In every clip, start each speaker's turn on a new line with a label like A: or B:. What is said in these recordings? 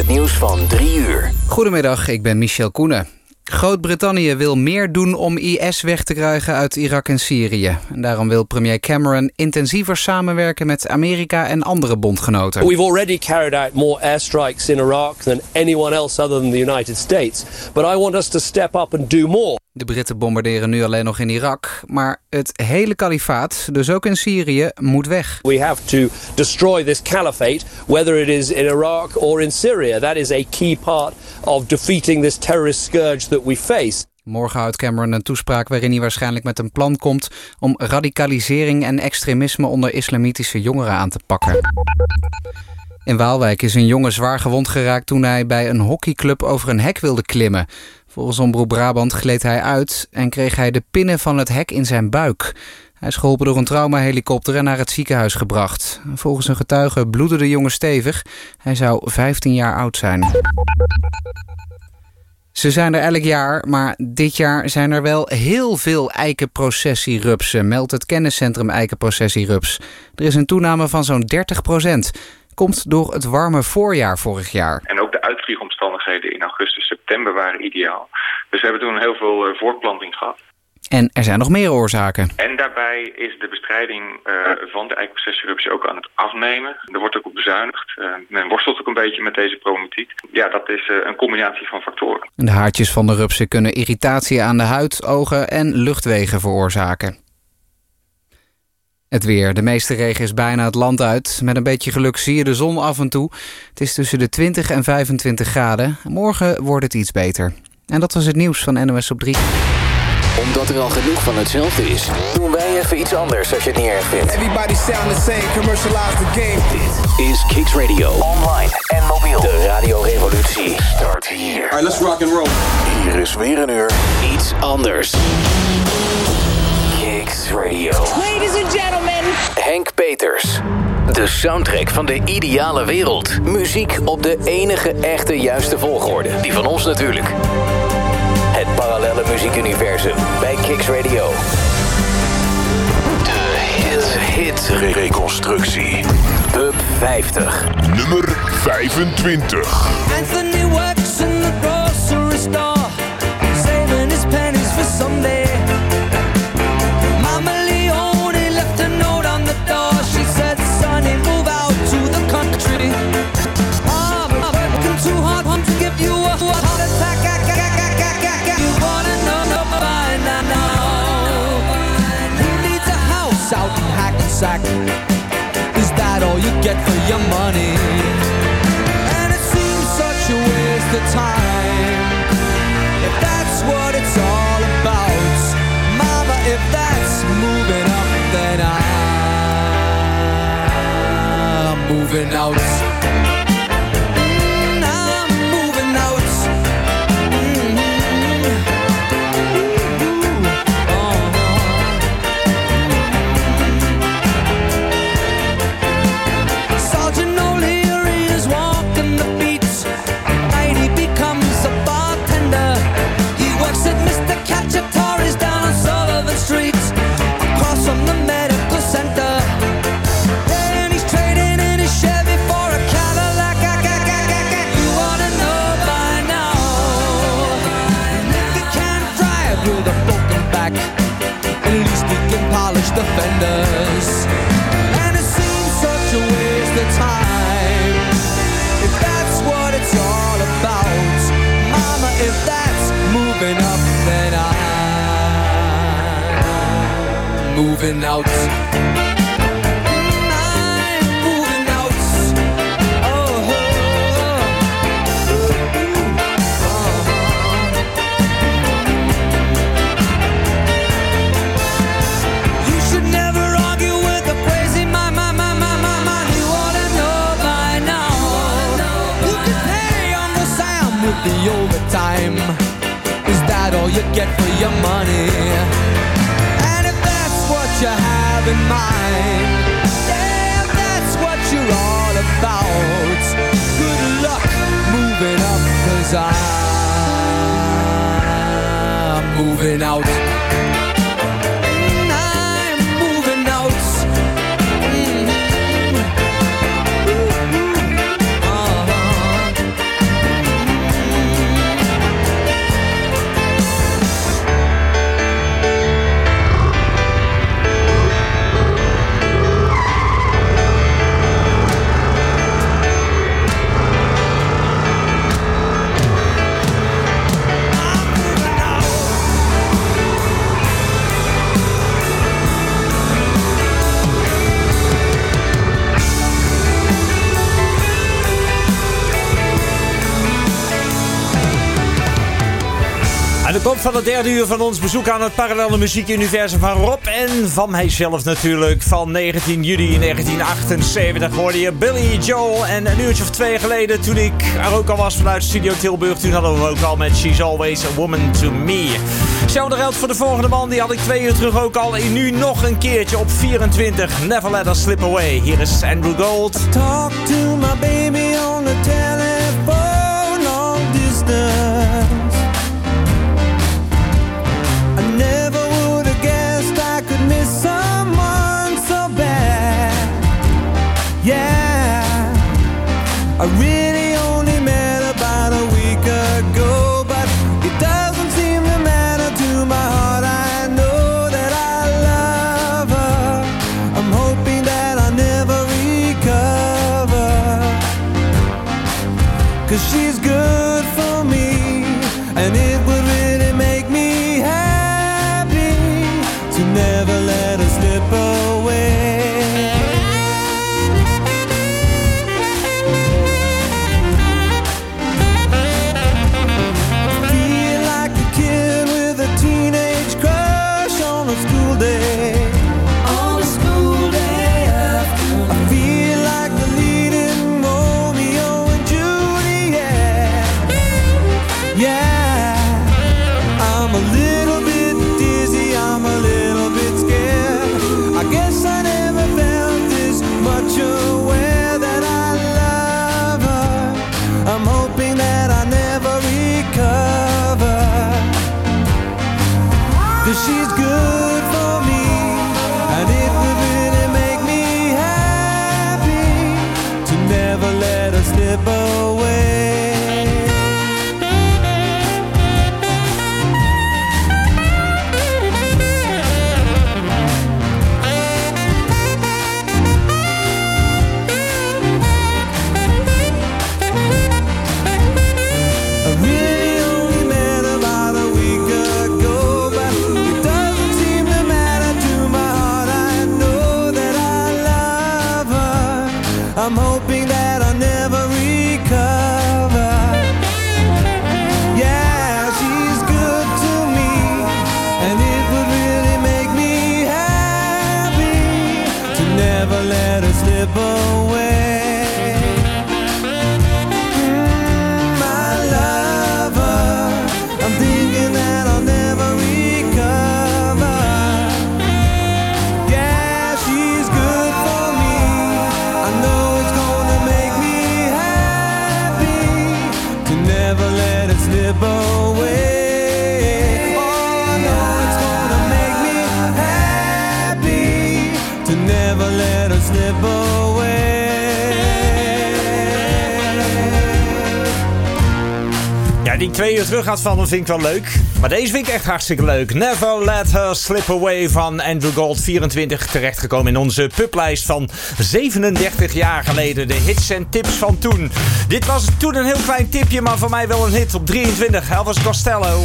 A: het nieuws van 3 uur.
B: Goedemiddag, ik ben Michel Koenen. Groot-Brittannië wil meer doen om IS weg te krijgen uit Irak en Syrië. En daarom wil premier Cameron intensiever samenwerken met Amerika en andere bondgenoten.
C: We've already carried out more airstrikes in Iraq than anyone else other than the United States. But I want us to step up and do more.
B: De Britten bombarderen nu alleen nog in Irak, maar het hele kalifaat, dus ook in Syrië, moet weg.
C: We have to destroy this caliphate, whether it is in Iraq or in Syria. That is a key part of defeating this terrorist scourge that we face.
B: Morgen houdt Cameron een toespraak waarin hij waarschijnlijk met een plan komt om radicalisering en extremisme onder islamitische jongeren aan te pakken. In Waalwijk is een jongen zwaar gewond geraakt toen hij bij een hockeyclub over een hek wilde klimmen. Volgens Omroep Brabant gleed hij uit en kreeg hij de pinnen van het hek in zijn buik. Hij is geholpen door een traumahelikopter en naar het ziekenhuis gebracht. Volgens een getuige bloedde de jongen stevig. Hij zou 15 jaar oud zijn. Ze zijn er elk jaar, maar dit jaar zijn er wel heel veel eikenprocessierupsen, meldt het kenniscentrum Eikenprocessierups. Er is een toename van zo'n 30%. Komt door het warme voorjaar vorig jaar.
D: En ook de uitvliegomstandigheden in augustus, september waren ideaal. Dus we hebben toen heel veel voortplanting gehad.
B: En er zijn nog meer oorzaken.
D: En daarbij is de bestrijding van de eikenprocessierups ook aan het afnemen. Er wordt ook op bezuinigd. Men worstelt ook een beetje met deze problematiek. Ja, dat is een combinatie van factoren.
B: De haartjes van de rupsen kunnen irritatie aan de huid, ogen en luchtwegen veroorzaken. Het weer. De meeste regen is bijna het land uit. Met een beetje geluk zie je de zon af en toe. Het is tussen de 20 en 25 graden. Morgen wordt het iets beter. En dat was het nieuws van NOS op 3.
A: Omdat er al genoeg van hetzelfde is, doen wij even iets anders als je het niet erg vindt.
E: Everybody sound the same, commercialize the game.
A: Dit is Kicks Radio. Online en mobiel. De radiorevolutie start hier.
E: Alright, let's rock and roll.
A: Hier is weer een uur iets anders. Kicks Radio.
F: Ladies and gentlemen.
A: Henk Peters. De soundtrack van de ideale wereld. Muziek op de enige echte juiste volgorde. Die van ons natuurlijk. Het parallelle muziekuniversum bij Kicks Radio. De hit-reconstructie. Top 50.
G: Nummer 25.
F: Anthony works in the grocery store, saving his pennies for someday. Mama Leone left a note on the door. She said, "Sonny, move out to the country. I'm working too hard to give you a heart attack. You wanna know by now? Who needs a house out in Hackensack? Is that all you get for your money? And it seems such a waste of time. If that's what it's all about, Mama, if that's moving up, then I'm moving out. The fenders, and it seems such a waste of time. If that's what it's all about, Mama, if that's moving up, then I'm moving out. The overtime, is that all you get for your money? And if that's what you have in mind, yeah, if that's what you're all about, good luck moving up, 'cause I'm moving out.
H: Aan de kop van het derde uur van ons bezoek aan het parallelle muziekuniversum van Rob en van mijzelf natuurlijk. Van 19 juli 1978 hoorde je Billy Joel. En een uurtje of 2 geleden, toen ik er ook al was vanuit Studio Tilburg, toen hadden we ook al met She's Always a Woman to Me. Hetzelfde geldt voor de volgende man, die had ik 2 uur terug ook al. En nu nog een keertje op 24. Never Let Us Slip Away. Hier is Andrew Gold.
F: Talk to my baby on the telephone long distance. I never would have guessed I could miss someone so bad. Yeah, I really only met about a week ago, but it doesn't seem to matter to my heart. I know that I love her. I'm hoping that I never recover, 'cause she's good for me, and it would really make me happy to never let her slip away. Feel like a kid with a teenage crush on a school day. On a school day afternoon. I feel like the leading Romeo and Juliet. Yeah, I'm a little bit dizzy, I'm a little bit scared. I guess I never felt this much aware that I love her. I'm hoping that I never recover, 'cause she's good for me, and it would really make me happy to never let her slip away. I really only met about a week ago, but it doesn't seem to matter to my heart. I know that I love her. I'm hoping that I never recover. Yeah, she's good to me, and it would really make me happy to never let her slip away. I love her. I'm thinking that I'll never recover. Yeah, she's good for me. I know it's gonna make me happy to never let it slip away. Oh, I know it's gonna make me happy to never let her slip away.
H: Ja, die 2 uur terug gaat vallen vind ik wel leuk. Maar deze vind ik echt hartstikke leuk. Never Let Her Slip Away van Andrew Gold. 24 terechtgekomen in onze publijst van 37 jaar geleden. De hits en tips van toen. Dit was toen een heel klein tipje, maar voor mij wel een hit op 23. Elvis Costello.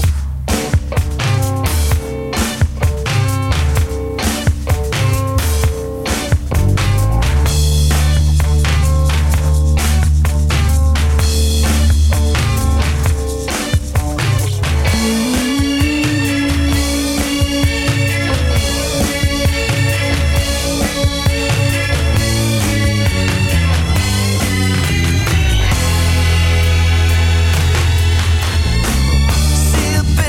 F: See a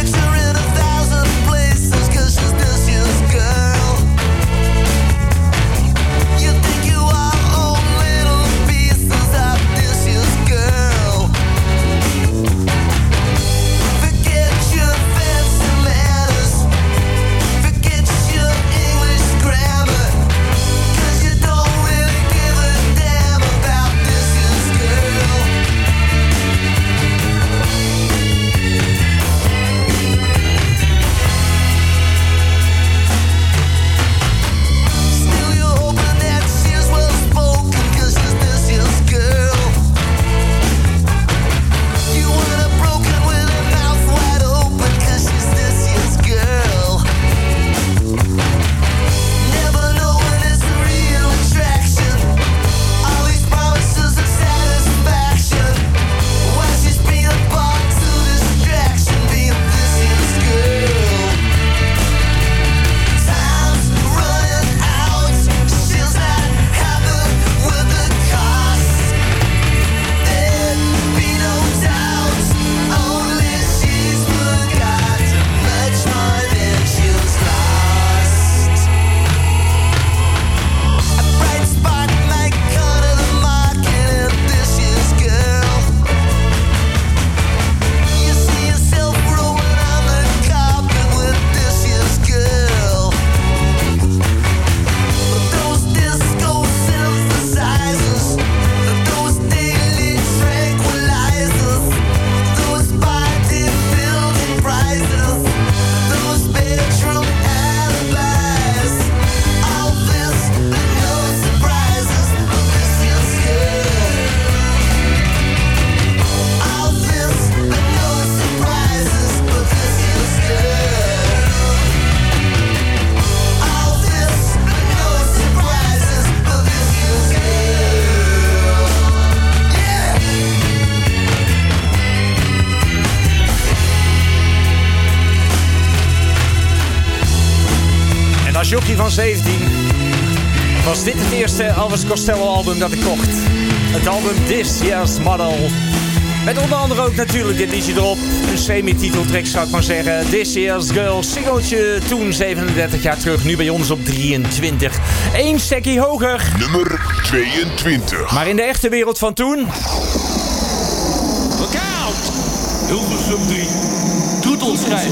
H: Als jochie van 17 was dit het eerste Elvis Costello album dat ik kocht. Het album This Year's Model. Met onder andere ook natuurlijk dit liedje erop. Een semi-titeltrack zou ik maar zeggen. This Year's Girl, singeltje toen 37 jaar terug. Nu bij ons op 23. 1 stekkie hoger.
G: Nummer 22.
H: Maar in de echte wereld van toen...
I: Look out! Hilversum 3. Troetelschrijf.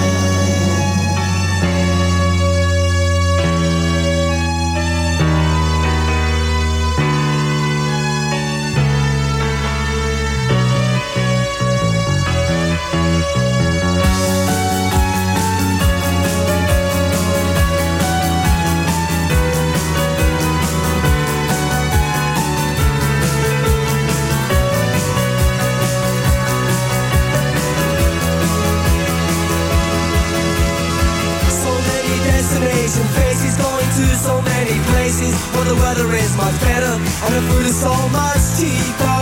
F: So many places where the weather is much better and the food is so much cheaper.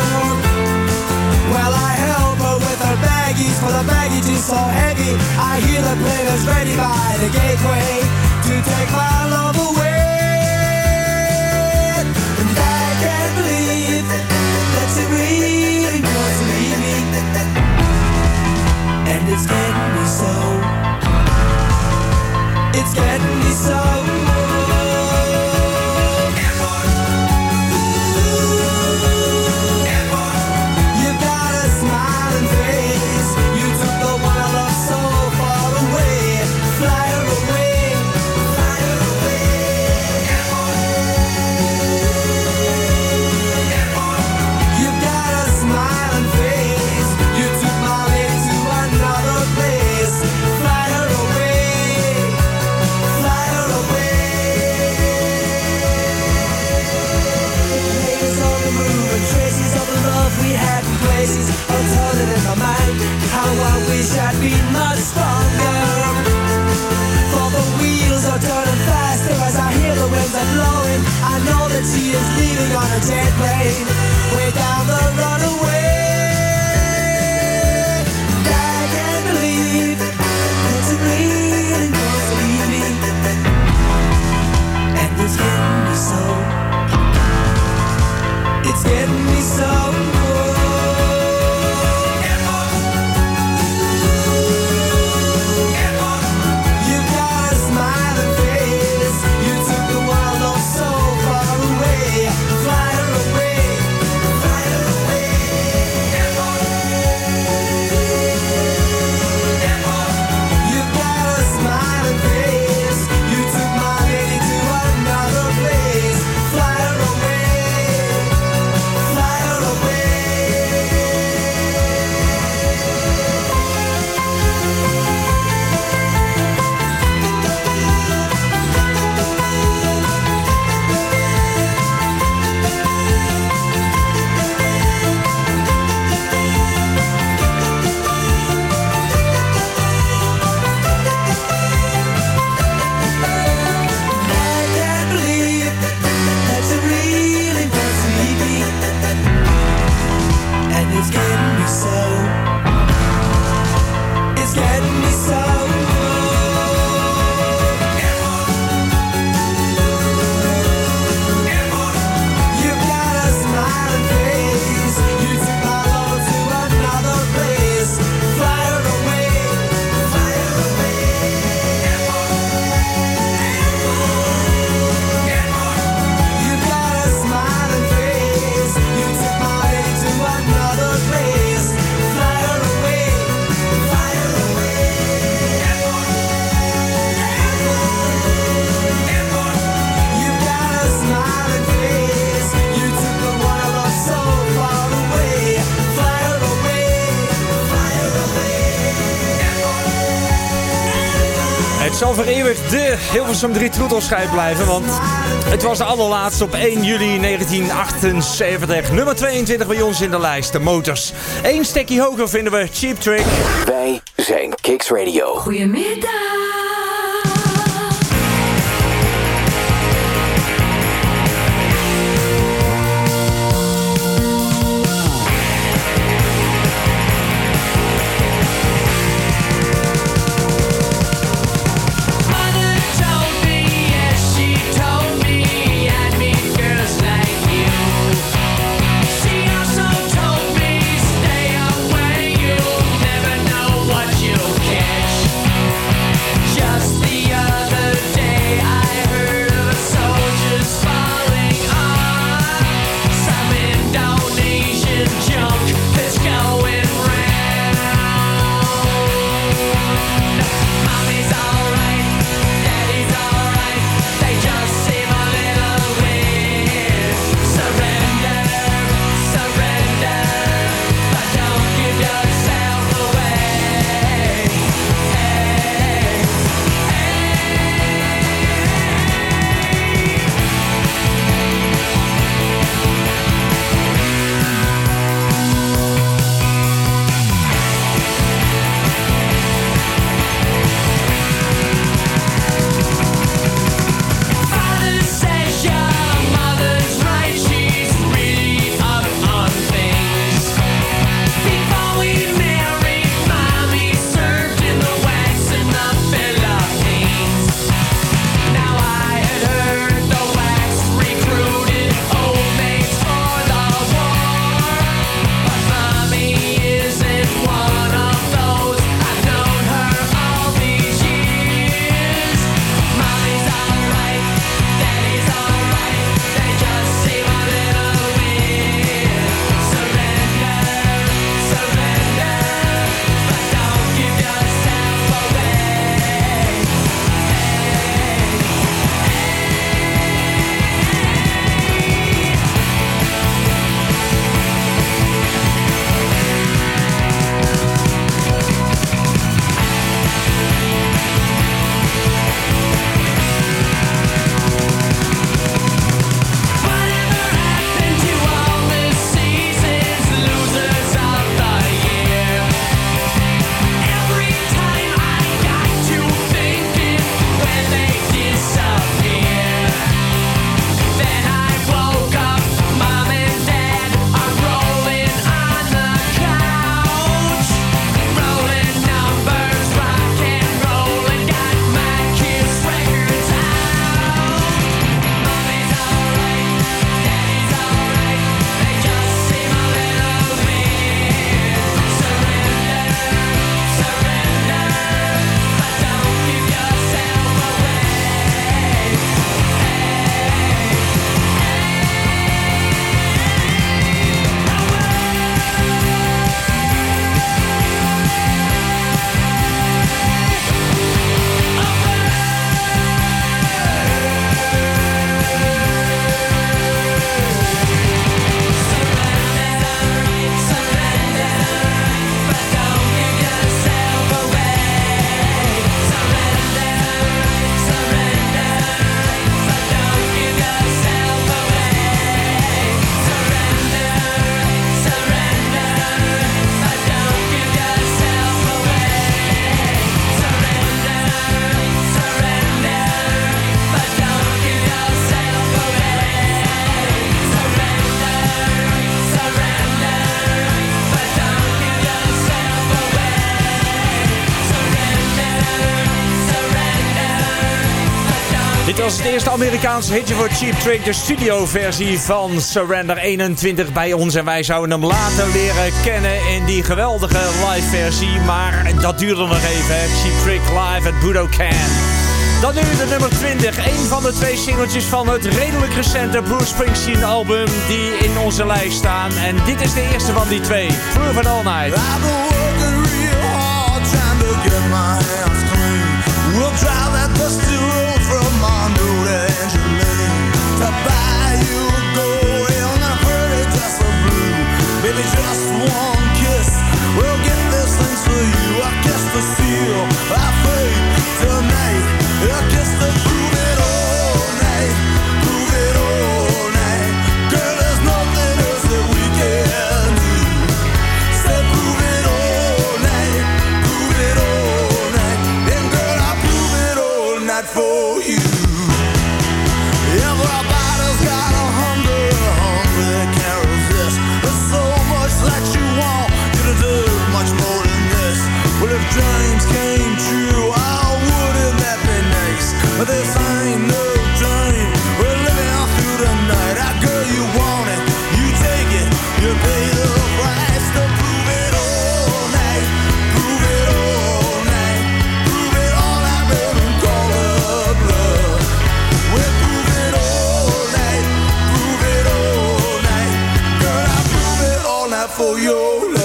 F: Well, I help her with her baggies, for the baggage is so heavy. I hear the players ready by the gateway to take my love away. And I can't believe that she really wants to leave me. And it's getting me so. It's getting me so. I'd be much stronger. For the wheels are turning faster as I hear the winds are blowing. I know that she is leaving on a jet plane way down the runaway. And I can't believe that she really wants to leave me. And it's getting me so. It's getting me so.
H: Het zal voor eeuwig de Hilversum 3 troetelschijf blijven, want het was de allerlaatste op 1 juli 1978. Nummer 22 bij ons in de lijst, de Motors. 1 stekje hoger vinden we Cheap Trick.
A: Wij zijn Kicks Radio.
J: Goedemiddag.
F: Mother told
H: Dit was het eerste Amerikaanse hitje voor Cheap Trick, de studioversie van Surrender 21 bij ons. En wij zouden hem later leren kennen in die geweldige live versie. Maar dat duurde nog even, hè. Cheap Trick live at Budokan. Dan nu de nummer 20, een van de 2 singeltjes van het redelijk recente Bruce Springsteen album die in onze lijst staan. En dit is de eerste van die 2, Prove It All Night.
J: I've been working real hard trying to get my hands clean. We'll drive that dusty road from Mondo to Angeline to buy you a gold and a pretty dress of blue. Baby, just one kiss will get this thing for you. I kiss the seal, I fade tonight. I kiss the prove it all night, prove it all night. Girl, there's nothing else that we can do. Say prove it all night, prove it all night. And girl, I prove it all night for you. Everybody's got a hunger they can't resist. There's so much that you want you to do much more than this. Well, if dreams came true, oh, wouldn't that be nice? But this ain't no dream, we're living through the night. I girl, you want it, you take it, you pay the price to prove it all night, prove it all night, prove it all night, baby, call up love. We'll prove it all night, prove it all night. Girl, I prove it all night for your love.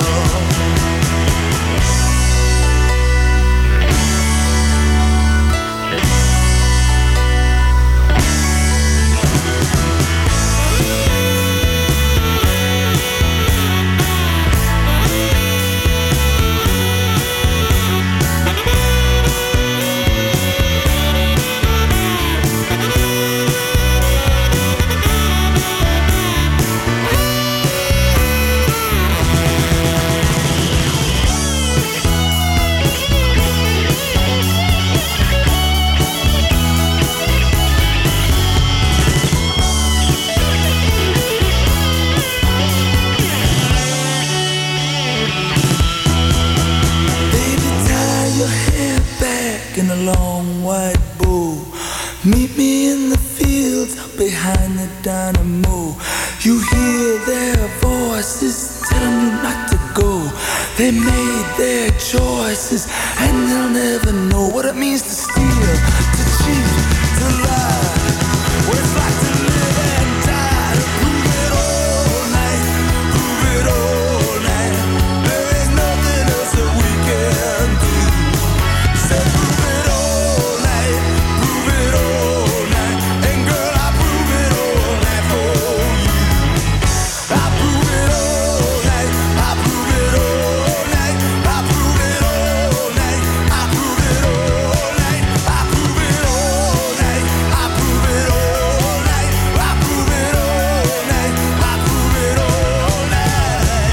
J: In a long white bow, meet me in the fields behind the dynamo. You hear their voices telling you not to go. They made their choices and they'll never know what it means to steal, to cheat, to lie. What it's like to live and die. To prove it all night, prove it all night. There is nothing else that we can do. Say prove it all night, prove it all night. And girl, I prove it all night for you. I prove it all night, I prove it all night. I prove it all night, I prove it all night. I prove it all night, I prove it all night. I prove it all night, I prove it all night.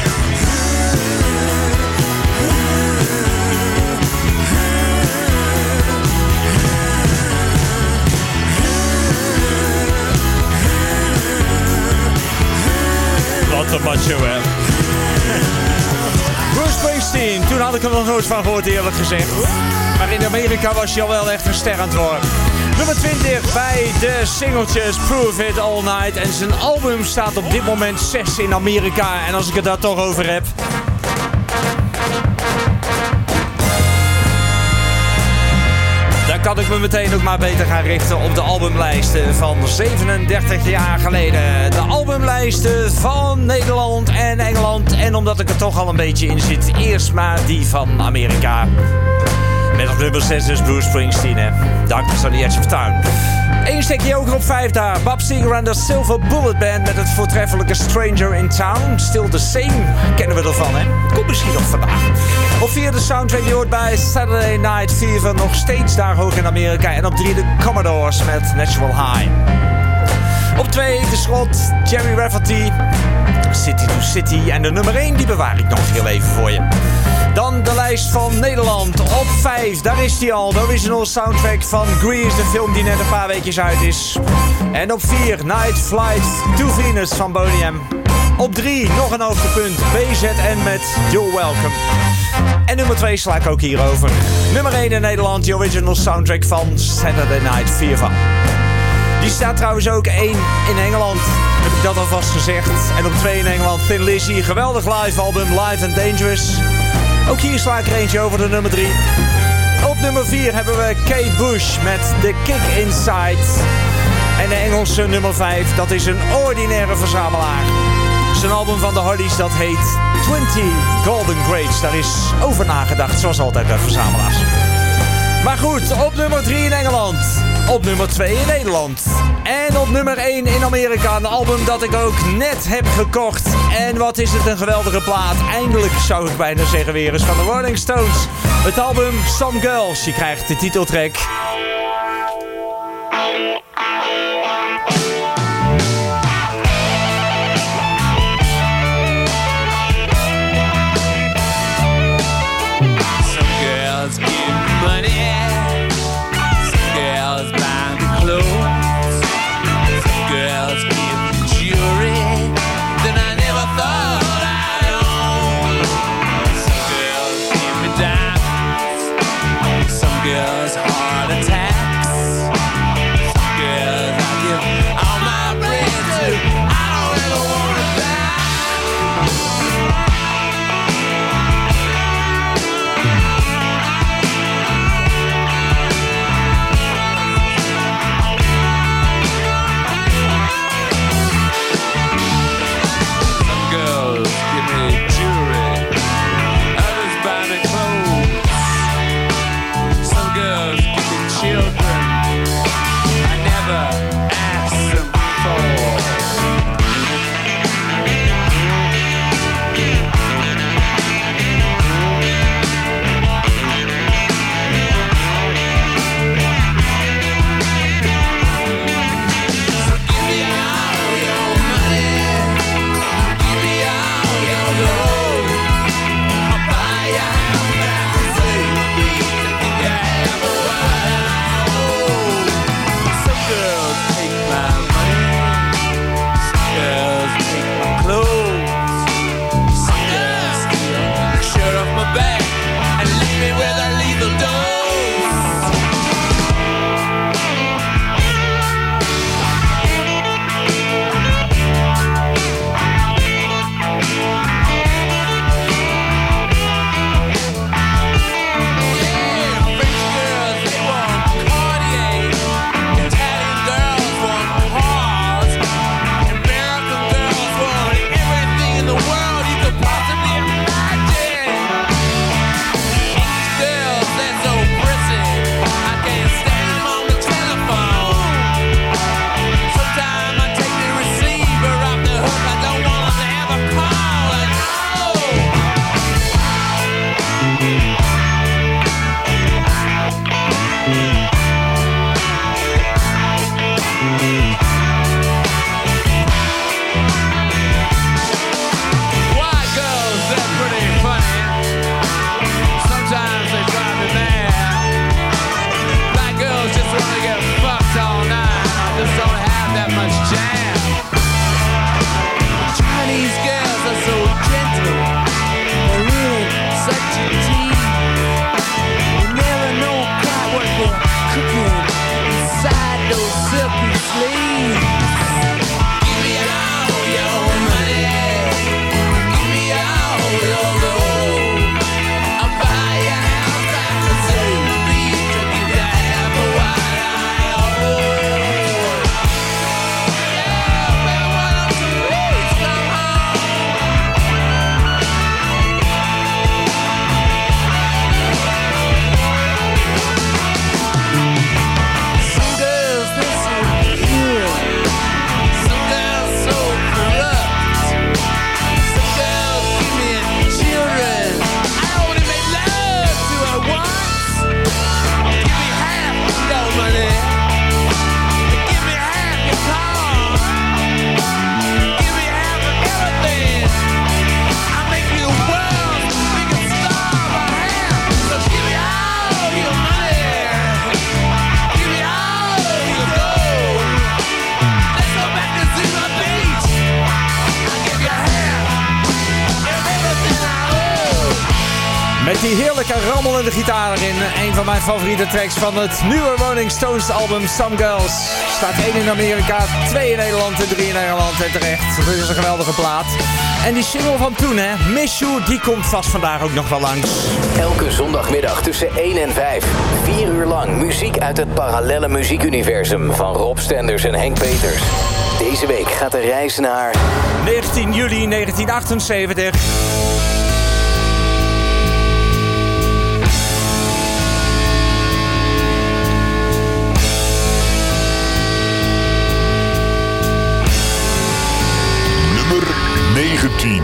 H: Wat een macho, hè. Bruce Springsteen, toen had ik er nog nooit van gehoord, eerlijk gezegd. Maar in Amerika was hij al wel echt een ster aan het worden. Nummer 20 bij de singeltjes Prove It All Night. En zijn album staat op dit moment 6 in Amerika. En als ik het daar toch over heb... dan kan ik me meteen ook maar beter gaan richten op de albumlijsten van 37 jaar geleden. De albumlijsten van Nederland en Engeland. En omdat ik er toch al een beetje in zit, eerst maar die van Amerika. Met op nummer 6 dus Bruce Springsteen, hè. Darkness on the Edge of Town. Eén stekje ook op 5 daar. Bob Seger en de Silver Bullet Band met het voortreffelijke Stranger in Town. Still the Same, kennen we ervan, hè. Komt misschien nog vandaag. Op 4 de soundtrack die hoort bij Saturday Night Fever, nog steeds daar hoog in Amerika. En op 3 de Commodores met Natural High. Op 2 de slot Jerry Rafferty, City to City. En de nummer 1 die bewaar ik nog heel even voor je. Dan de lijst van Nederland. Op 5, daar is die al. De original soundtrack van Grease, de film die net een paar weekjes uit is. En op 4, Night Flight to Venus van Boney M. Op 3, nog een hoogtepunt. BZN met You're Welcome. En nummer 2 sla ik ook hierover. Nummer 1 in Nederland, de original soundtrack van Saturday Night Fever. Die staat trouwens ook 1 in Engeland, heb ik dat alvast gezegd. En op 2 in Engeland, Thin Lizzy, geweldig live album, Live and Dangerous. Ook hier sla ik er eentje over de nummer 3. Op nummer 4 hebben we Kate Bush met The Kick Inside. En de Engelse nummer 5, dat is een ordinaire verzamelaar. Zijn album van de Hardys, dat heet 20 Golden Grapes. Daar is over nagedacht, zoals altijd bij verzamelaars. Maar goed, op nummer 3 in Engeland. Op nummer 2 in Nederland. En op nummer 1 in Amerika. Een album dat ik ook net heb gekocht. En wat is het een geweldige plaat. Eindelijk zou ik bijna zeggen weer eens van de Rolling Stones. Het album Some Girls. Je krijgt de titeltrack.
F: Girls heart attacks.
H: die heerlijke rammelende gitaar in. Een van mijn favoriete tracks van het nieuwe Rolling Stones album Some Girls. Staat 1 in Amerika, 2 in Nederland en 3 in Nederland. En terecht, dat is een geweldige plaat. En die single van toen, hè, Miss You, die komt vast vandaag ook nog wel langs.
A: Elke zondagmiddag tussen 1 en 5. 4 uur lang muziek uit het parallelle muziekuniversum van Rob Stenders en Henk Peters. Deze week gaat de reis naar
H: 19 juli 1978.
G: Nummer 19.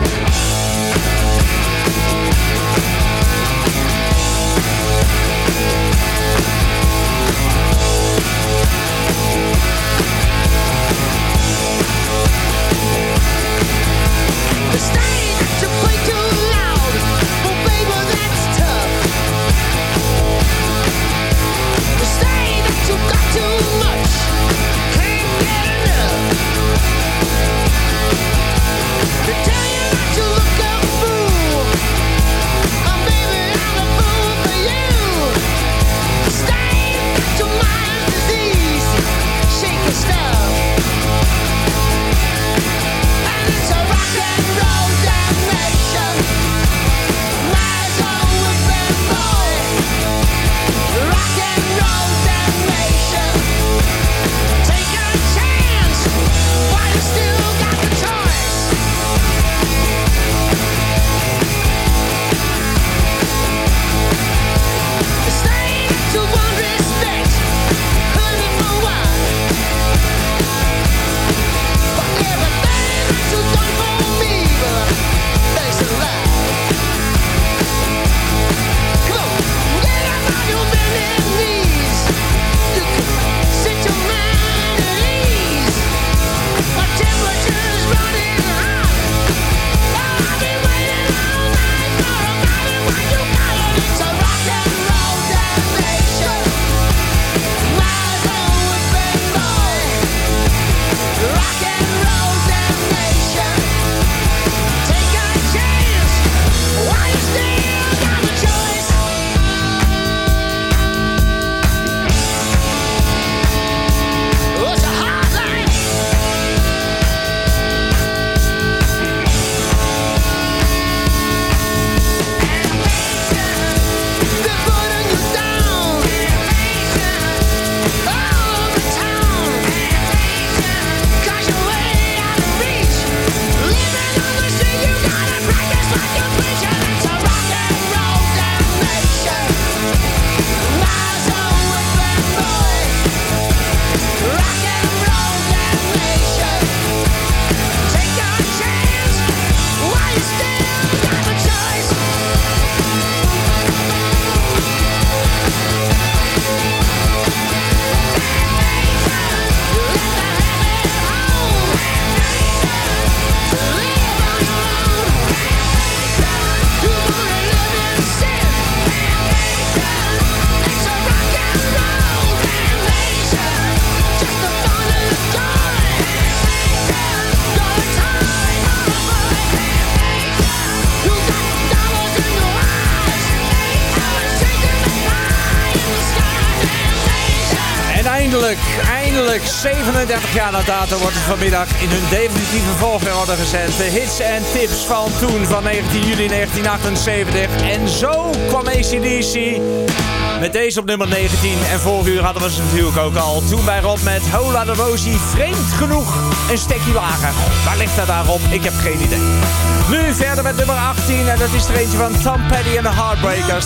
H: Eindelijk, 37 jaar na dato wordt het vanmiddag in hun definitieve volgorde gezet. De hits en tips van toen, van 19 juli 1978. En zo kwam AC/DC met deze op nummer 19. En vorig uur hadden we ze natuurlijk ook al. Toen bij Rob met Hola de Rosie. Vreemd genoeg een stekje lager. Waar ligt dat daarop? Ik heb geen idee. Nu verder met nummer 18. En dat is er eentje van Tom Petty en de Heartbreakers.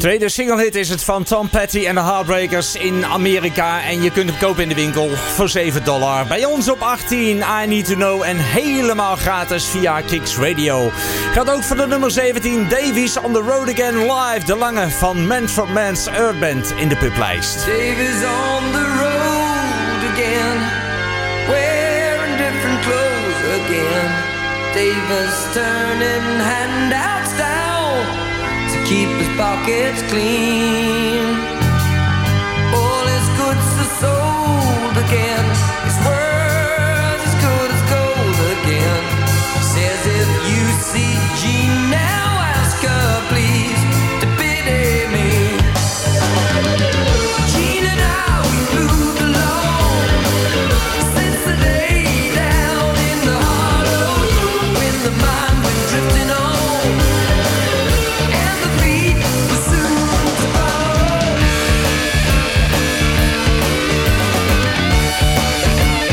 H: Tweede singlehit is het van Tom Petty en de Heartbreakers in Amerika. En je kunt hem kopen in de winkel voor $7. Bij ons op 18, I Need To Know. En helemaal gratis via Kicks Radio. Gaat ook voor de nummer 17, Davies on the Road Again Live. De lange van Manfred Mann's Earth Band in de publijst.
F: Davies on the road again, wearing different clothes again. Davies turning handouts down to keep his pockets clean. All his goods are sold again. His world's as good as gold again. Says if you see Jean now, ask her please to pity me. Jean and I, we moved along since the day down in the hollow when the mind went drifting on and the feet were soon to follow.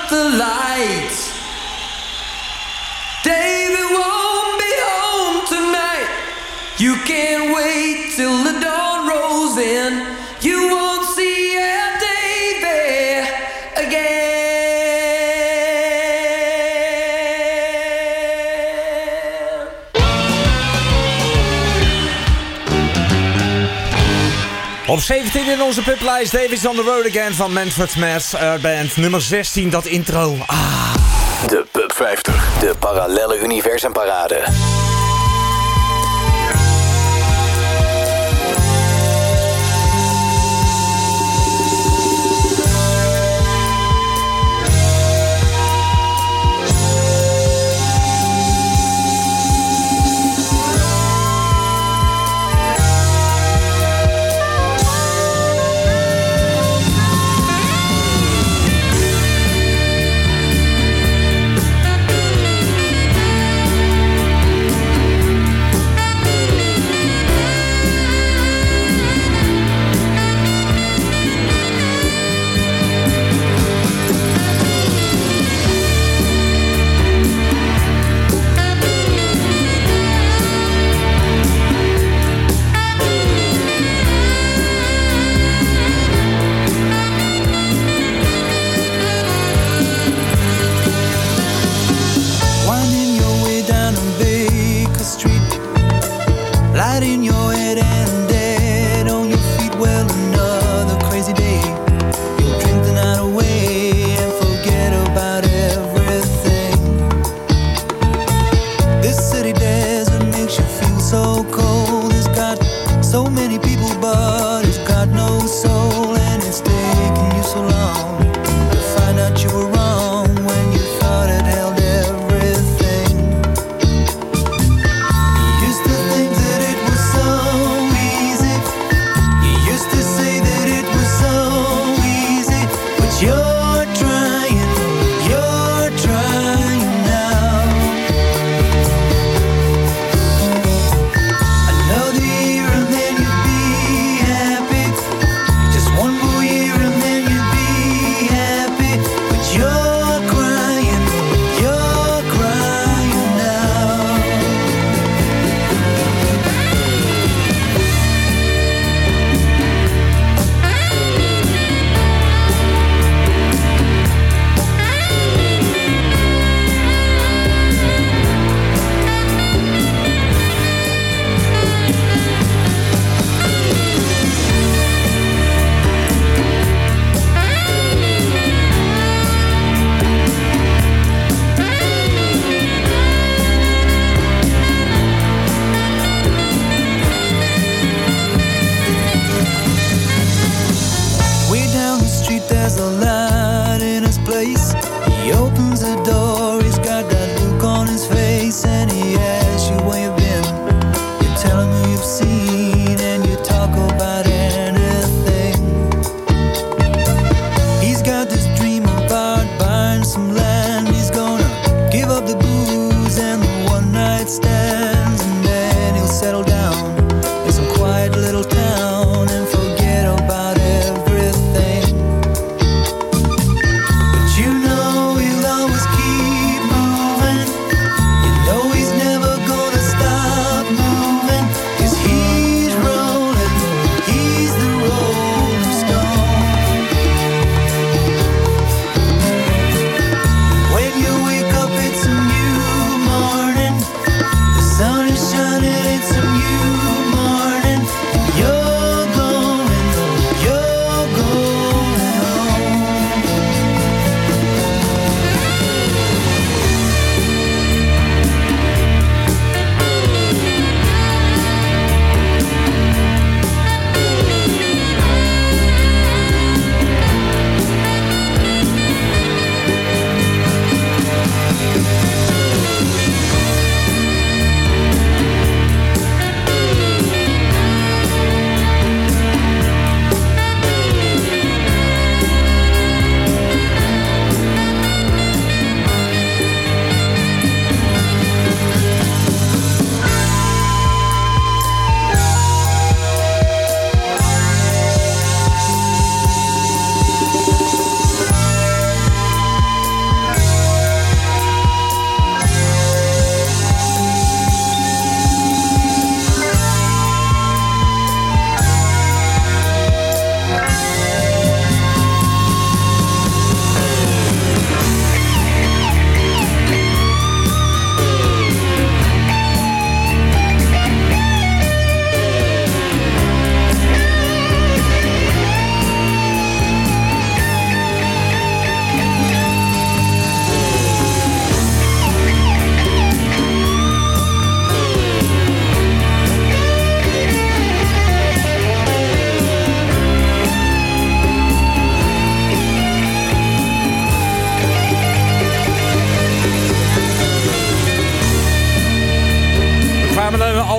F: the lights. David won't be home tonight. You can't wait till the dawn rolls in. You won't see Davy again.
H: Op 17 in onze publijst, David's on the Road Again van Manfred Mann's Band. Nummer 16, dat intro.
A: De Pub 50, de parallelle universumparade.
J: You know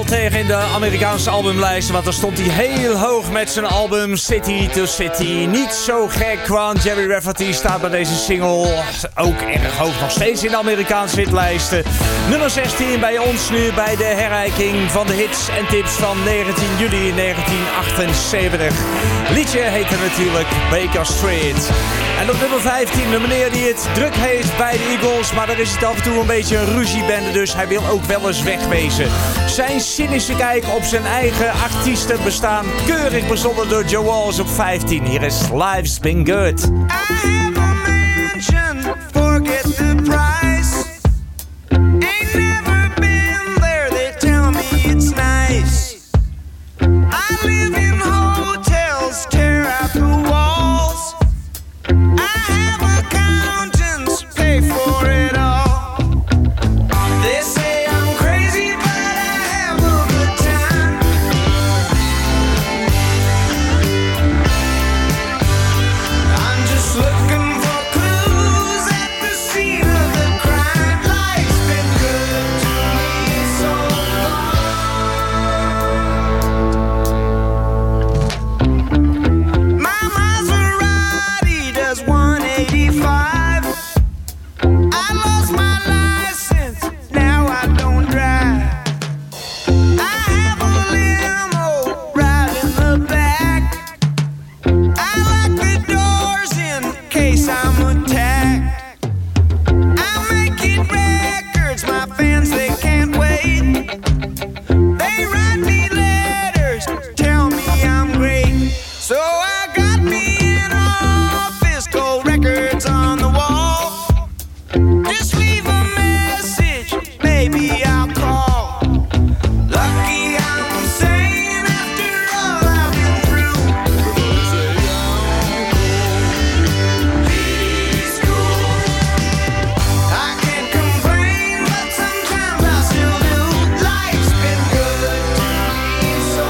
H: tegen in de Amerikaanse albumlijsten. Want daar stond hij heel hoog met zijn album City to City. Niet zo gek, want Jerry Rafferty staat bij deze single ook erg hoog. Nog steeds in de Amerikaanse hitlijsten. Nummer 16 bij ons nu bij de herrijking van de hits en tips van 19 juli 1978. Liedje heette natuurlijk Baker Street. En op nummer 15 de meneer die het druk heeft bij de Eagles. Maar daar is het af en toe een beetje een ruziebende, dus hij wil ook wel eens wegwezen. Zijn cynische kijk op zijn eigen artiestenbestaan. Keurig bezonnen door Joe Walsh op 15. Hier is Life's Been Good.
F: I have a mansion, forget the price. Ain't never been there, they tell me it's nice. I live in hotels, tear out the walls. I have accountants, pay for it all. They say I'm crazy, but I have a good time. I'm just looking for clues at the scene of the crime. Life's been good to me so far. My Maserati does 185. I lost my license, now I don't drive. I have a limo right in the back. I lock the doors in case I'm attacked. I'm making records, my fans, they can't wait. They write me letters, tell me I'm great. So I got me an office, gold records on the wall. Just leave a message, maybe I'll call. Lucky I'm sane after all I've been through. He's cool. I can't complain, but sometimes I still do. Life's been good to me so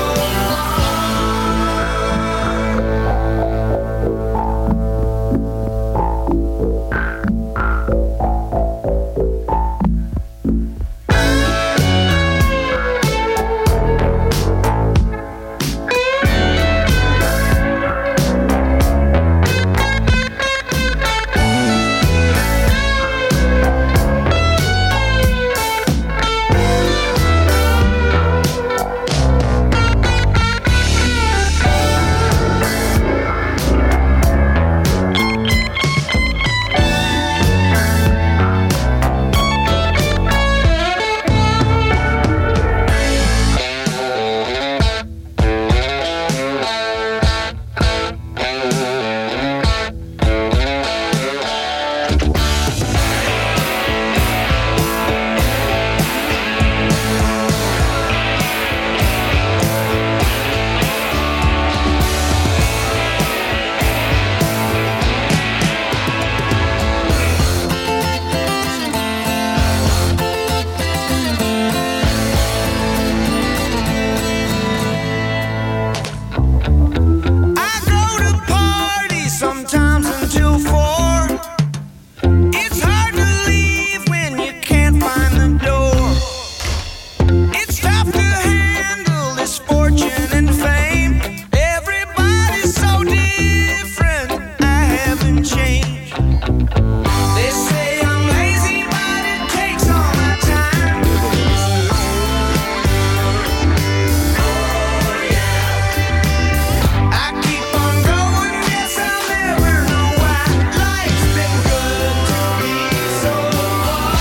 F: I go to parties sometimes until 4. It's hard to leave when you can't find the door. It's tough to handle this fortune and fame. Everybody's so different, I haven't changed. They say I'm lazy, but it takes all my time. Oh yeah, I keep on going, guess I'll never know why. Life's been good to me so far.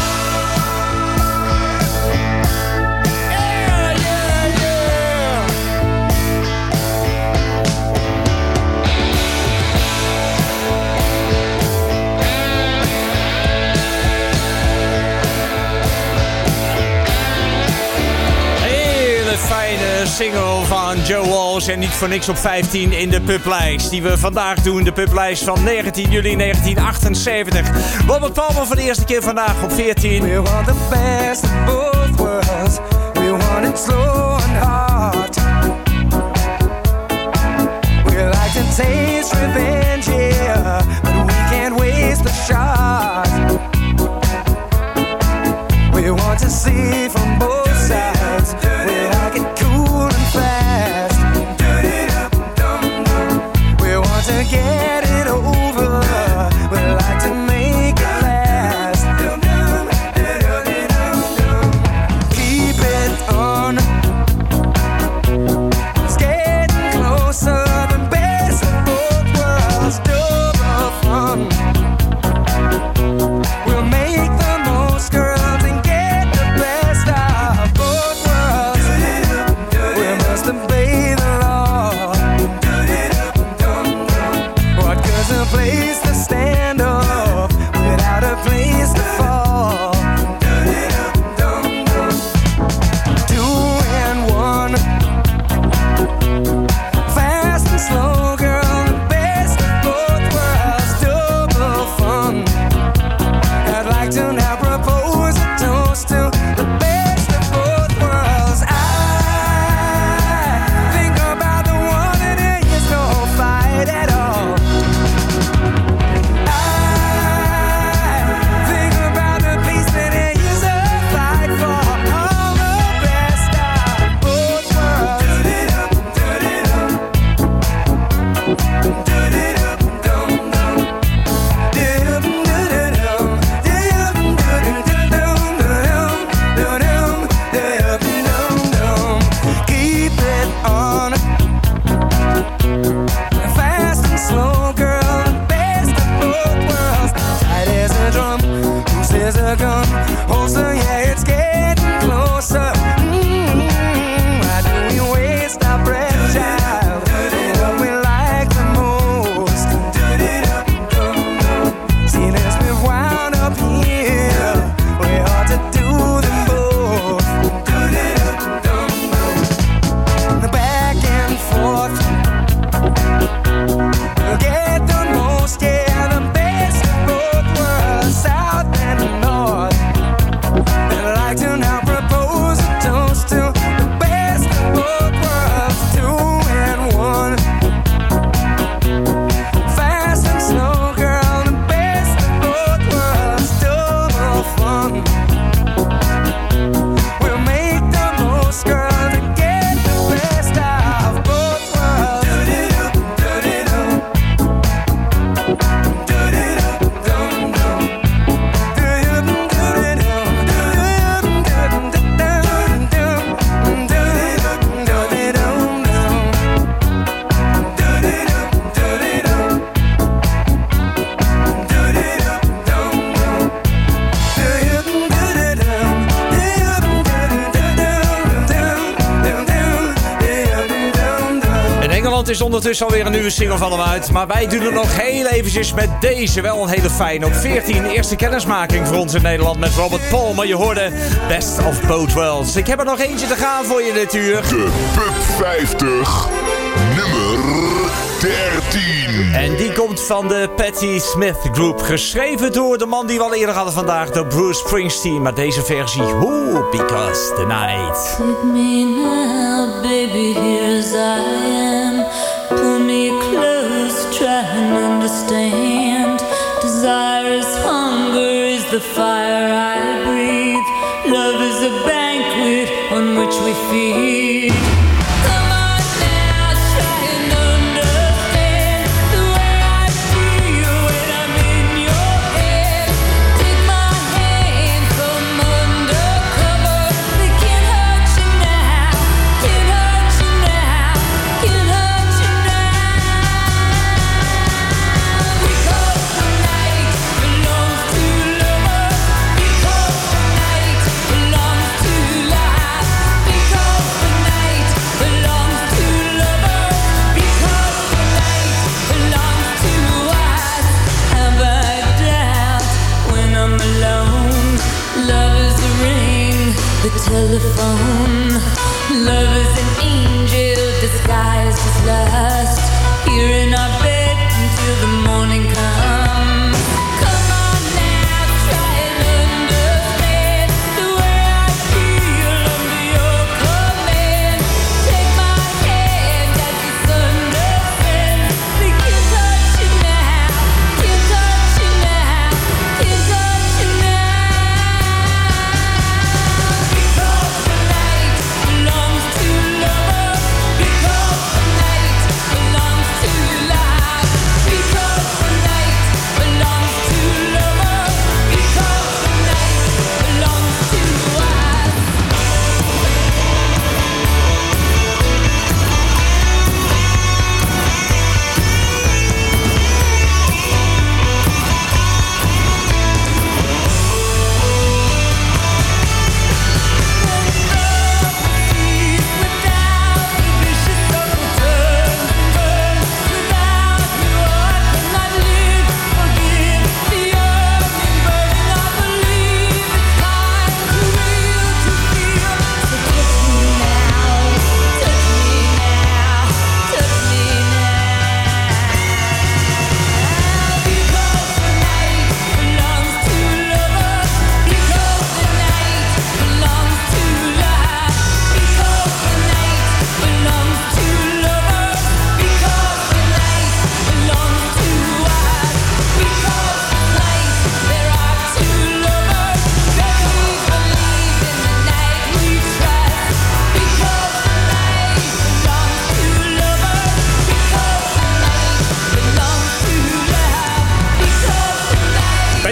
F: Yeah, yeah, yeah.
H: Hele fijne single van Joe Walsh en niet voor niks op 15 in de publijst. Die we vandaag doen, de publijst van 19 juli 1978. Robert Palmer voor de eerste keer vandaag op 14.
F: We want the best of both worlds. We want it slow and hard. We like to taste revenge, yeah, but we can't waste the shot. We want to see from both sides. We like
J: place to stand up without a place to fall. 2 and 1, fast and slow, girl, the best of both worlds, double fun. I'd like to now propose a toast to the best of both worlds. I think about the one and there is no fight at all. I think about the peace that there is a fight for. All the best of both worlds. Keep it on, fast and slow, girl, the best of both worlds. Tight as a drum, loose as a gun, holster, yeah, it's getting closer. Why do we waste our breath, child? What we like the most. See, as we've wound up here, we ought to do them both. Back and forth, get the most, yeah, the best of both worlds, south and north. I'd like to now propose a toast to the best of both worlds. 2 and 1, fast and slow, girl, the best of both worlds, double fun. We'll make the most, girl, to get the best of both worlds.
H: In Engeland is ondertussen alweer een nieuwe single van hem uit. Maar wij doen het nog heel eventjes met deze. Wel een hele fijne. Op 14, eerste kennismaking voor ons in Nederland met Robert Paul. Maar je hoorde Best of Both Worlds. Ik heb er nog eentje te gaan voor je dit uur.
G: De Pub 50, nummer 13.
H: En die komt van de Patti Smith Group. Geschreven door de man die we al eerder hadden vandaag, door Bruce Springsteen. Maar deze versie, Because the Night.
K: Take me now, baby, here as I am. Pull me close, try and understand. Desire is hunger, is the fire I breathe. Love is a banquet on which we feed. Come on now, try and understand the way I feel when I'm in your head. Take my hand from undercover. They can't hurt you now, can't hurt you now, can't hurt you now. Because the night belongs to lovers. Because the night belongs to life. Because the night belongs to lovers. Because the night belongs to us. Have I doubt when I'm alone? Love is the ring, the telephone. Love is an angel disguised as lust. Here in our bed until the morning comes. Come on now, try and understand the way I feel under your command. Take my hand as the sun descends. They can't touch you now, can't touch you now, can't touch you now. Because the night belongs to lovers. Because the night belongs to life.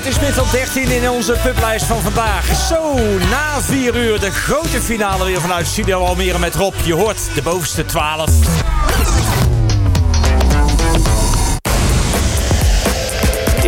H: is met op 13 in onze publijst van vandaag. Zo, na 4 uur de grote finale weer vanuit Studio Almere met Rob. Je hoort de bovenste 12.